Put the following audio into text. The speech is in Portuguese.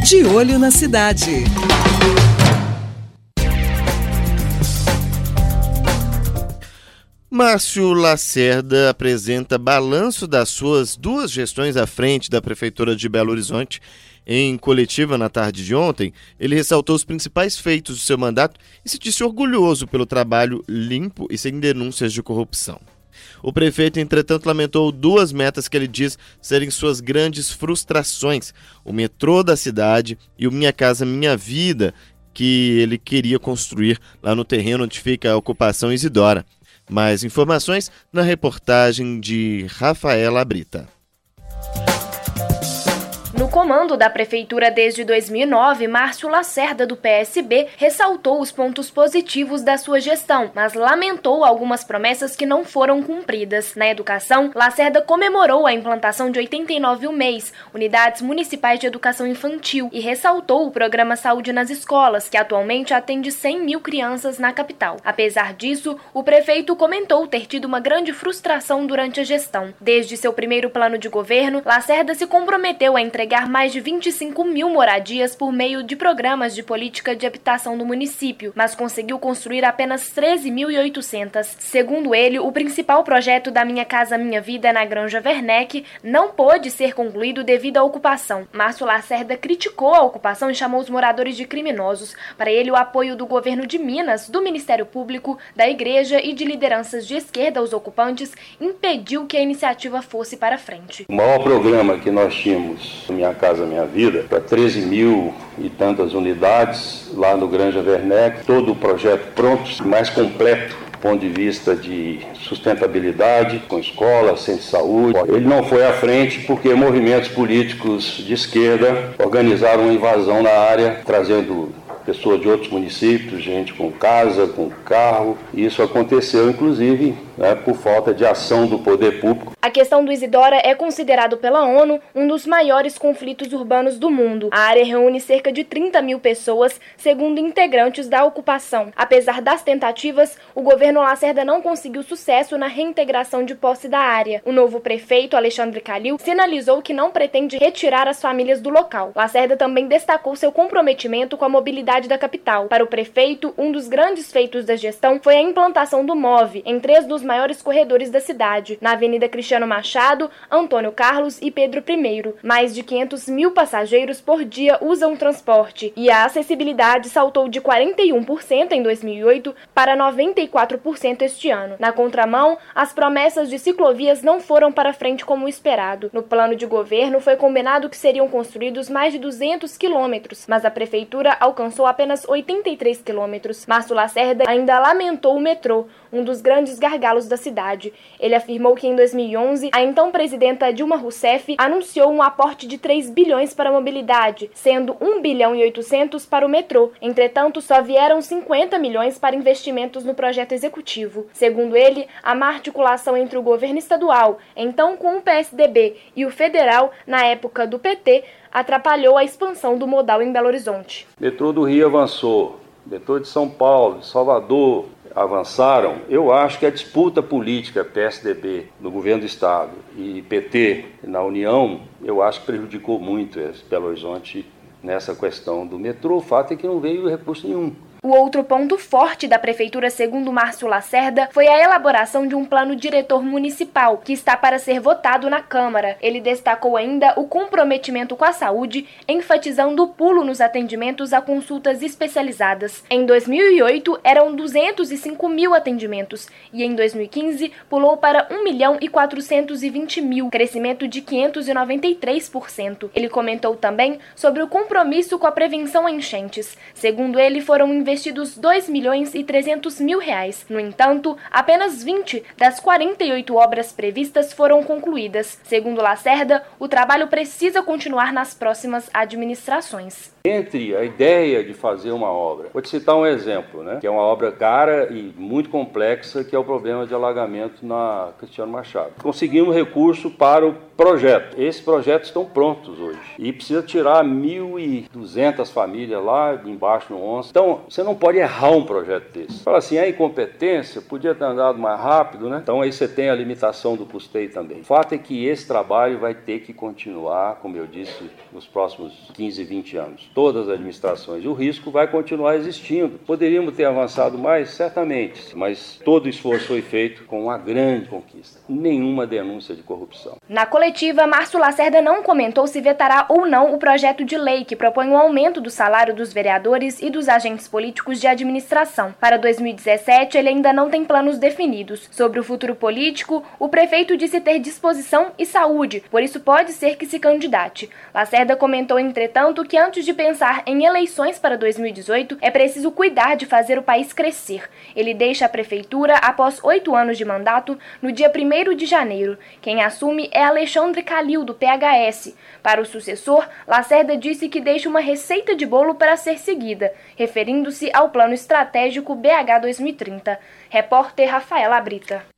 De Olho na Cidade. Márcio Lacerda apresenta balanço das suas 2 gestões à frente da Prefeitura de Belo Horizonte. Em coletiva na tarde de ontem, ele ressaltou os principais feitos do seu mandato e se disse orgulhoso pelo trabalho limpo e sem denúncias de corrupção. O prefeito, entretanto, lamentou 2 metas que ele diz serem suas grandes frustrações: o metrô da cidade e o Minha Casa Minha Vida, que ele queria construir lá no terreno onde fica a ocupação Isidora. Mais informações na reportagem de Rafaela Brita. No comando da Prefeitura desde 2009, Márcio Lacerda, do PSB, ressaltou os pontos positivos da sua gestão, mas lamentou algumas promessas que não foram cumpridas. Na educação, Lacerda comemorou a implantação de 89 UMEIs, Unidades Municipais de Educação Infantil, e ressaltou o programa Saúde nas Escolas, que atualmente atende 100 mil crianças na capital. Apesar disso, o prefeito comentou ter tido uma grande frustração durante a gestão. Desde seu primeiro plano de governo, Lacerda se comprometeu a entregar mais de 25 mil moradias por meio de programas de política de habitação do município, mas conseguiu construir apenas 13.800. Segundo ele, o principal projeto da Minha Casa Minha Vida na Granja Werneck não pôde ser concluído devido à ocupação. Márcio Lacerda criticou a ocupação e chamou os moradores de criminosos. Para ele, o apoio do governo de Minas, do Ministério Público, da Igreja e de lideranças de esquerda aos ocupantes impediu que a iniciativa fosse para frente. O maior programa que nós tínhamos, Minha Casa Minha Vida, para 13 mil e tantas unidades lá no Granja Werneck, todo o projeto pronto, mais completo do ponto de vista de sustentabilidade, com escola, centro de saúde. Ele não foi à frente porque movimentos políticos de esquerda organizaram uma invasão na área, trazendo pessoas de outros municípios, gente com casa, com carro. E isso aconteceu, inclusive, por falta de ação do poder público. A questão do Isidora é considerado pela ONU um dos maiores conflitos urbanos do mundo. A área reúne cerca de 30 mil pessoas, segundo integrantes da ocupação. Apesar das tentativas, o governo Lacerda não conseguiu sucesso na reintegração de posse da área. O novo prefeito, Alexandre Calil, sinalizou que não pretende retirar as famílias do local. Lacerda também destacou seu comprometimento com a mobilidade da capital. Para o prefeito, um dos grandes feitos da gestão foi a implantação do MOVE em 3 dos maiores corredores da cidade, na Avenida Cristiano Machado, Antônio Carlos e Pedro I. Mais de 500 mil passageiros por dia usam o transporte e a acessibilidade saltou de 41% em 2008 para 94% este ano. Na contramão, as promessas de ciclovias não foram para frente como esperado. No plano de governo foi combinado que seriam construídos mais de 200 quilômetros, mas a prefeitura alcançou apenas 83 quilômetros. Márcio Lacerda ainda lamentou o metrô, um dos grandes gargalos da cidade. Ele afirmou que em 2011, a então presidenta Dilma Rousseff anunciou um aporte de 3 bilhões para a mobilidade, sendo 1 bilhão e 800 para o metrô. Entretanto, só vieram 50 milhões para investimentos no projeto executivo. Segundo ele, a má articulação entre o governo estadual, então com o PSDB, e o federal, na época do PT, atrapalhou a expansão do modal em Belo Horizonte. Metrô do Rio avançou, metrô de São Paulo, de Salvador avançaram. Eu acho que a disputa política PSDB no governo do estado e PT na União, eu acho que prejudicou muito Belo Horizonte nessa questão do metrô. O fato é que não veio recurso nenhum. O outro ponto forte da prefeitura, segundo Márcio Lacerda, foi a elaboração de um plano diretor municipal, que está para ser votado na Câmara. Ele destacou ainda o comprometimento com a saúde, enfatizando o pulo nos atendimentos a consultas especializadas. Em 2008, eram 205 mil atendimentos, e em 2015, pulou para 1 milhão e 420 mil, crescimento de 593%. Ele comentou também sobre o compromisso com a prevenção a enchentes. Segundo ele, foram investidos 2 milhões e 300 mil reais. No entanto, apenas 20 das 48 obras previstas foram concluídas. Segundo Lacerda, o trabalho precisa continuar nas próximas administrações. Entre a ideia de fazer uma obra, vou te citar um exemplo, que é uma obra cara e muito complexa, que é o problema de alagamento na Cristiano Machado. Conseguimos recurso para o projeto. Esses projetos estão prontos hoje e precisa tirar 1.200 famílias lá embaixo no onça. Então, você não pode errar um projeto desse. Fala assim, a incompetência podia ter andado mais rápido, né? Então aí você tem a limitação do custeio também. O fato é que esse trabalho vai ter que continuar, como eu disse, nos próximos 15, 20 anos. Todas as administrações. O risco vai continuar existindo. Poderíamos ter avançado mais? Certamente, mas todo o esforço foi feito com uma grande conquista. Nenhuma denúncia de corrupção. Na coletiva, Márcio Lacerda não comentou se vetará ou não o projeto de lei que propõe um aumento do salário dos vereadores e dos agentes políticos de administração. Para 2017, ele ainda não tem planos definidos. Sobre o futuro político, o prefeito disse ter disposição e saúde, por isso pode ser que se candidate. Lacerda comentou, entretanto, que antes de pensar em eleições para 2018, é preciso cuidar de fazer o país crescer. Ele deixa a prefeitura após 8 anos de mandato no dia 1º de janeiro. Quem assume é Alexandre Calil, do PHS. Para o sucessor, Lacerda disse que deixa uma receita de bolo para ser seguida, referindo-se ao Plano Estratégico BH 2030. Repórter Rafaela Brita.